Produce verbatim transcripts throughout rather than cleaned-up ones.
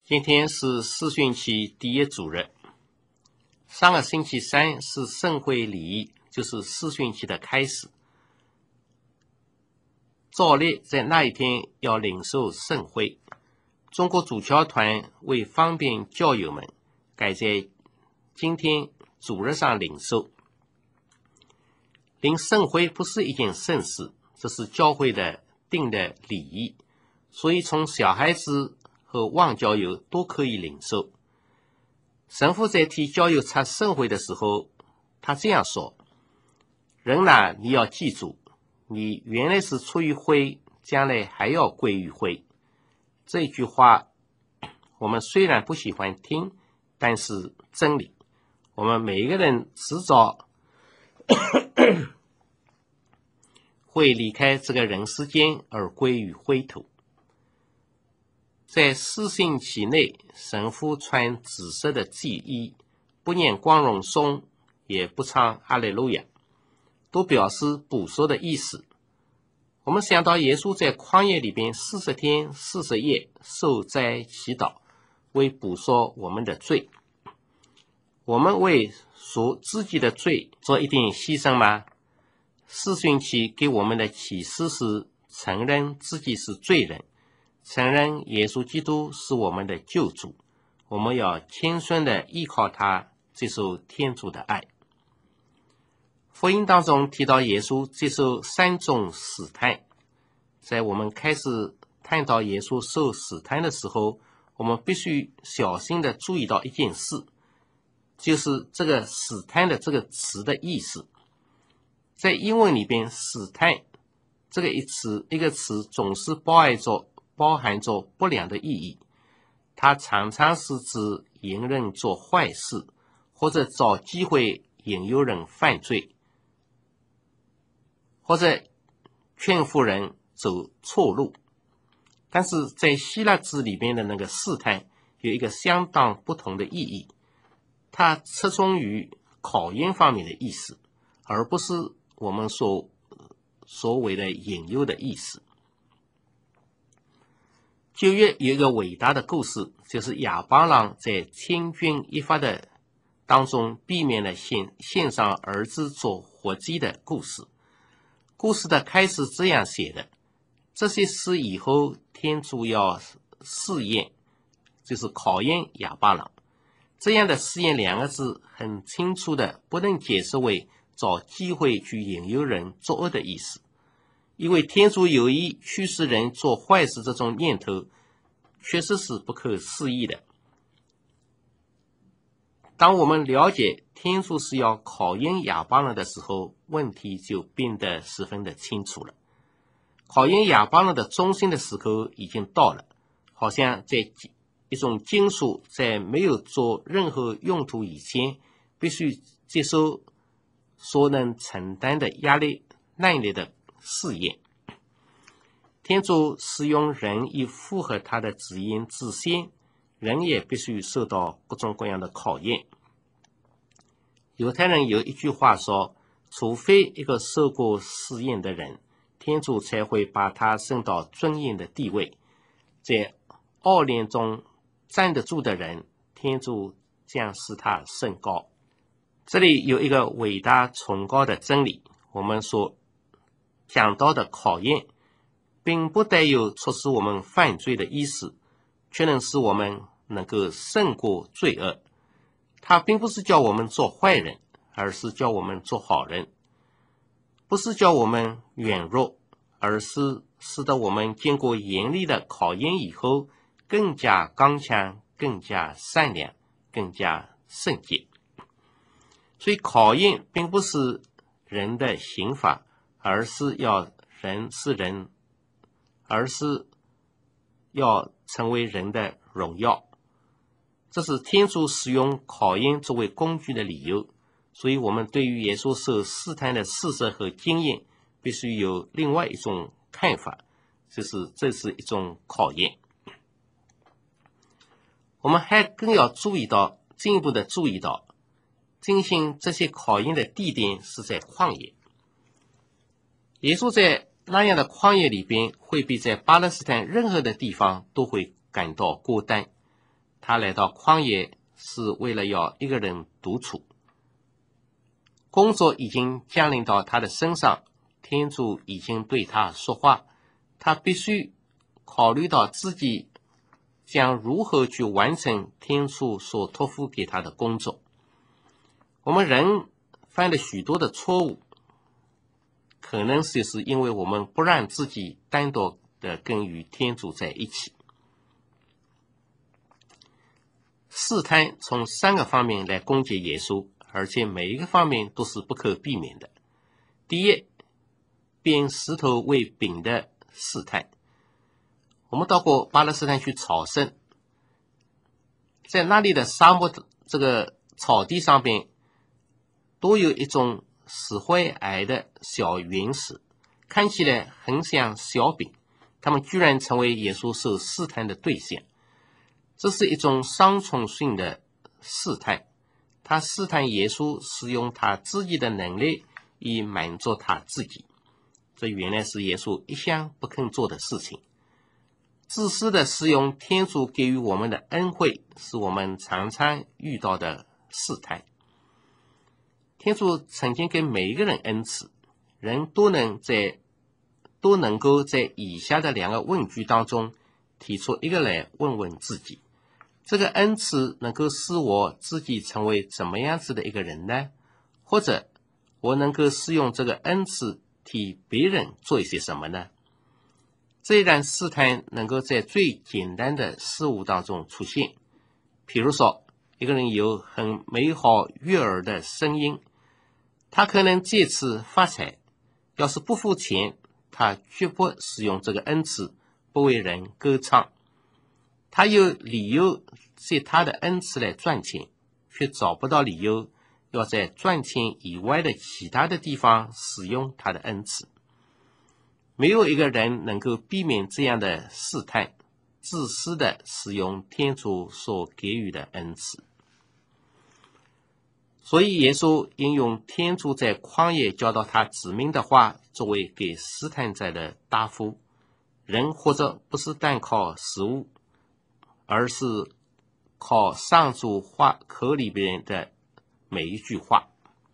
今天是四旬期第一主日，上个星期三是圣会礼仪，就是四旬期的开始。照例在那一天要领受圣会。中国主教团为方便教友们，改在今天主日上领受。领圣会不是一件圣事，这是教会的定的礼仪，所以从小孩子和望教友都可以领受。神父在替教友插圣会的时候，他这样说：人呐，你要记住，你原来是出于灰，将来还要归于灰。这句话我们虽然不喜欢听，但是真理。我们每一个人迟早会离开这个人世间而归于灰土。在四旬期内，神父穿紫色的祭衣，不念光荣颂，也不唱哈利路亚，都表示补赎的意思。我们想到耶稣在旷野里边四十天四十夜受灾祈祷，为补赎我们的罪。我们为赎自己的罪做一点牺牲吗？四旬期给我们的启示是承认自己是罪人，承认耶稣基督是我们的救主，我们要谦顺地依靠他，接受天主的爱。福音当中提到耶稣接受三种试探，在我们开始探讨耶稣受试探的时候，我们必须小心地注意到一件事，就是这个试探的这个词的意思。在英文里边，试探这个一词一个词总是包含着包含着不良的意义，它常常是指引人做坏事，或者找机会引诱人犯罪，或者劝服人走错路。但是在希腊字里边的那个试探有一个相当不同的意义，它侧重于考验方面的意思，而不是我们所所谓的引诱的意思。旧约有一个伟大的故事，就是亚巴郎在千钧一发的当中避免了献献上儿子做活祭的故事。故事的开始这样写的：这些事以后，天主要试验，就是考验亚巴郎。这样的试验两个字很清楚的不能解释为找机会去引诱人作恶的意思，因为天主有意驱使人做坏事这种念头确实是不可思议的。当我们了解天主是要考验亚巴郎的时候，问题就变得十分的清楚了。考验亚巴郎的中心的时刻已经到了，好像在一种金属在没有做任何用途以前，必须接受所能承担的压力耐力的试验。天主使用人以符合他的旨意之先，人也必须受到各种各样的考验。犹太人有一句话说，除非一个受过试验的人，天主才会把他升到尊严的地位。在熬炼中站得住的人，天主将使他升高。这里有一个伟大崇高的真理，我们所讲到的考验并不带有促使我们犯罪的意思，却能使我们能够胜过罪恶。它并不是叫我们做坏人，而是叫我们做好人；不是叫我们软弱，而是使得我们经过严厉的考验以后，更加刚强，更加善良，更加圣洁。所以考验并不是人的刑罚，而是要人是人，而是要成为人的荣耀。这是天主使用考验作为工具的理由。所以我们对于耶稣受试探的事实和经验，必须有另外一种看法，就是这是一种考验。我们还更要注意到，进一步的注意到，进行这些考验的地点是在旷野。耶稣在那样的旷野里边，会比在巴勒斯坦任何的地方都会感到孤单。 他来到旷野是为了要一个人独处，工作已经降临到他的身上，天主已经对他说话，他必须考虑到自己将如何去完成天主所托付给他的工作。我们人犯了许多的错误，可能就是因为我们不让自己单独的跟与天主在一起。试探从三个方面来攻击耶稣，而且每一个方面都是不可避免的。第一，变石头为饼的试探。我们到过巴勒斯坦去朝圣，在那里的沙漠的这个草地上边都有一种死灰矮的小陨石，看起来很像小饼，它们居然成为耶稣受试探的对象。这是一种双重性的试探，他试探耶稣使用他自己的能力以满足他自己，这原来是耶稣一向不肯做的事情。自私的使用天主给予我们的恩惠，是我们常常遇到的试探。天主曾经给每一个人恩赐，人都能在都能够在以下的两个问句当中提出一个来问问自己，这个恩赐能够使我自己成为怎么样子的一个人呢？或者我能够使用这个恩赐替别人做一些什么呢？这一段试探能够在最简单的事物当中出现，比如说一个人有很美好悦耳的声音，他可能借此发财，要是不付钱，他绝不使用这个恩赐，不为人歌唱。他有理由借他的恩赐来赚钱，却找不到理由要在赚钱以外的其他的地方使用他的恩赐。没有一个人能够避免这样的试探，自私的使用天主所给予的恩赐。所以耶稣引用天主在旷野教导他子民的话，作为给试探者的答复。人活着不是单靠食物，而是靠上主话口里边的每一句话。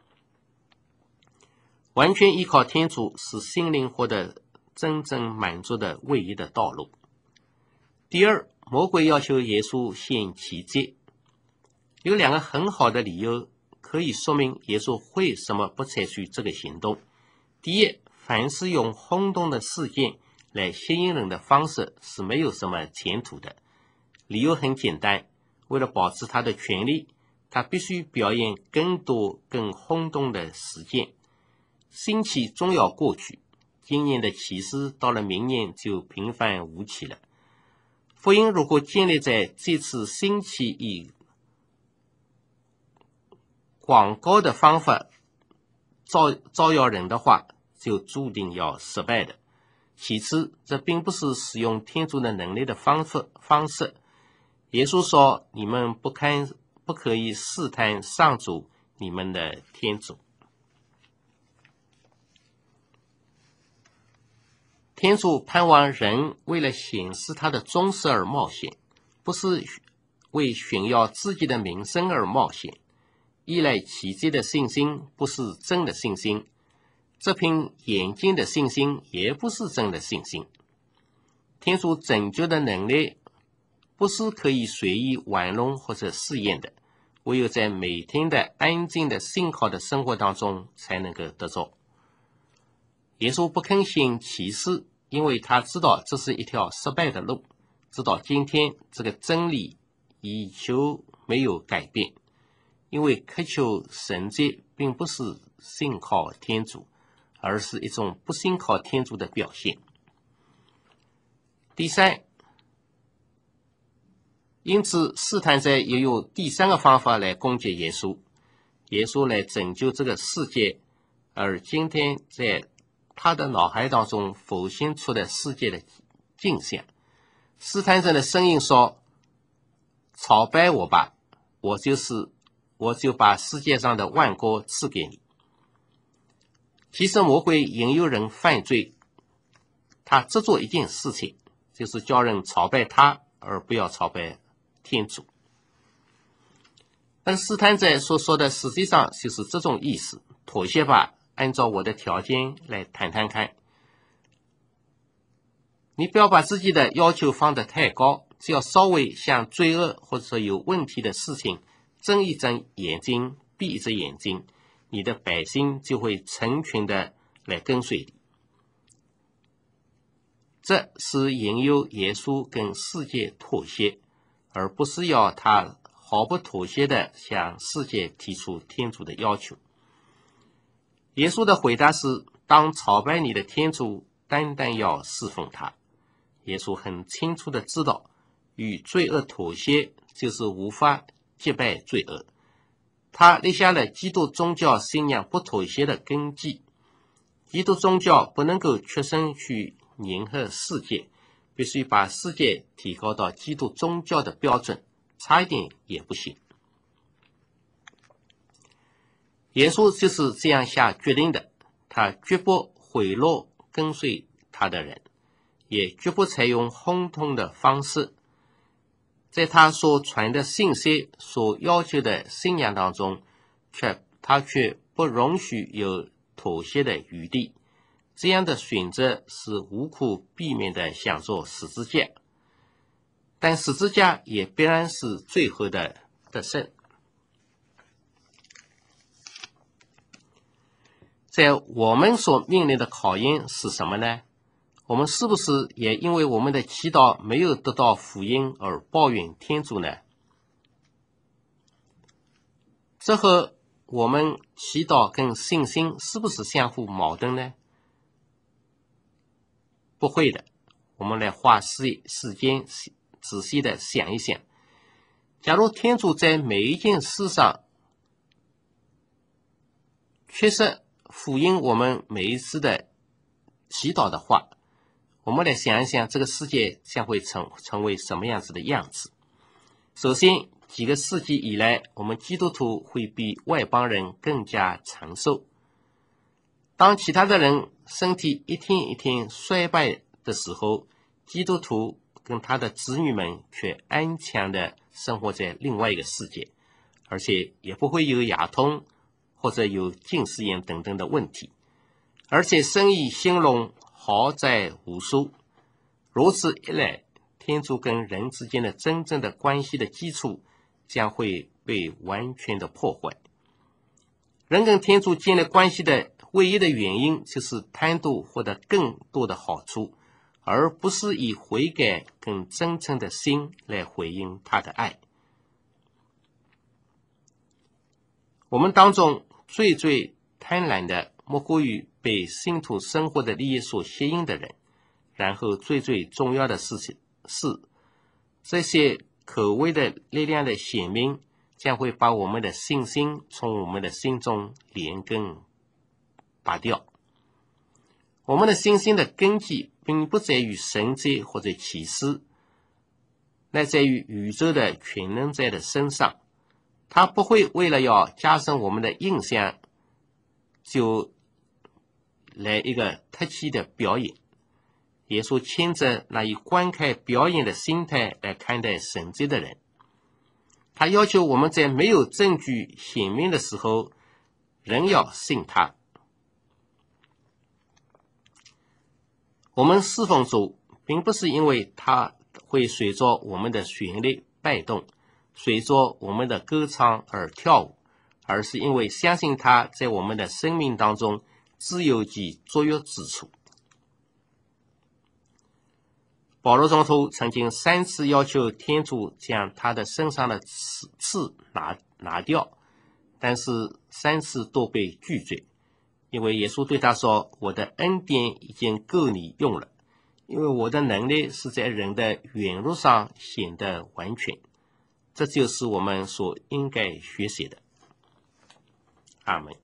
完全依靠天主是心灵获得真正满足的唯一的道路。第二，魔鬼要求耶稣显奇迹，有两个很好的理由可以说明耶稣为什么不采取这个行动。第一，凡是用轰动的事件来吸引人的方式是没有什么前途的。理由很简单，为了保持他的权利，他必须表演更多更轰动的事件。新奇终要过去，今年的奇事到了明年就平凡无奇了。福音如果建立在这次新奇以广告的方法招招摇人的话，就注定要失败的。其次，这并不是使用天主的能力的方式方式。耶稣说，你们不看不可以试探上主你们的天主。天主盼望人为了显示他的忠实而冒险，不是为炫耀自己的名声而冒险。依赖奇迹的信心不是真的信心，这凭眼睛的信心也不是真的信心。天主拯救的能力不是可以随意玩弄或者试验的，唯有在每天的安静的信靠的生活当中才能够得着。耶稣不肯行奇事，因为他知道这是一条失败的路，直到今天这个真理依旧没有改变。因为渴求神迹并不是信靠天主，而是一种不信靠天主的表现。第三，因此试探者也有第三个方法来攻击耶稣，耶稣来拯救这个世界，而今天在他的脑海当中浮现出的世界的镜像。试探者的声音说，朝拜我吧，我就是我就把世界上的万国赐给你。其实魔鬼引诱人犯罪，他只做一件事情，就是叫人朝拜他，而不要朝拜天主。 但试探者所说的实际上就是这种意思，妥协吧，按照我的条件来谈谈看。你不要把自己的要求放得太高，只要稍微向罪恶或者有问题的事情睁一睁眼睛闭一只眼睛，你的百姓就会成群的来跟随你。这是引诱耶稣跟世界妥协，而不是要他毫不妥协的向世界提出天主的要求。耶稣的回答是，当朝拜你的天主，单单要侍奉他。耶稣很清楚的知道，与罪恶妥协就是无法击败罪恶。他立下了基督宗教信仰不妥协的根基。基督宗教不能够屈身去迎合世界，必须把世界提高到基督宗教的标准，差一点也不行。耶稣就是这样下决定的，他绝不贿赂跟随他的人，也绝不采用轰动的方式。在他所传的信息所要求的信仰当中，却他却不容许有妥协的余地。这样的选择是无可避免的想做十字架，但十字架也必然是最后的得胜。在我们所面临的考验是什么呢？我们是不是也因为我们的祈祷没有得到福音而抱怨天主呢？这和我们祈祷跟信心是不是相互矛盾呢？不会的，我们来花时时间仔细的想一想。假如天主在每一件事上确实福音我们每一次的祈祷的话，我们来想一想这个世界将会成成为什么样子的样子。首先，几个世纪以来，我们基督徒会比外邦人更加长寿。当其他的人身体一天一天衰败的时候，基督徒跟他的子女们却安详的生活在另外一个世界，而且也不会有牙痛或者有近视眼等等的问题，而且生意兴隆，豪宅无数。如此一来，天主跟人之间的真正的关系的基础将会被完全的破坏。人跟天主建立关系的唯一的原因就是贪图获得更多的好处，而不是以悔改跟真诚的心来回应他的爱。我们当中最最贪婪的莫过于被信徒生活的利益所吸引的人，然后最最重要的事情是，这些可畏的力量的显明将会把我们的信心从我们的心中连根拔掉。我们的信心的根基并不在于神迹或者启示，乃在于宇宙的全能者的身上。他不会为了要加深我们的印象，就来一个特气的表演。耶稣牵着那以观看表演的心态来看待神迹的人，他要求我们在没有证据显明的时候，仍要信他。我们侍奉主，并不是因为他会随着我们的旋律摆动，随着我们的歌唱而跳舞，而是因为相信他在我们的生命当中自有其作用之处。保罗宗徒曾经三次要求天主将他的身上的刺刺拿拿掉，但是三次都被拒绝，因为耶稣对他说，我的恩典已经够你用了，因为我的能力是在人的软弱上显得完全。这就是我们所应该学习的。阿们。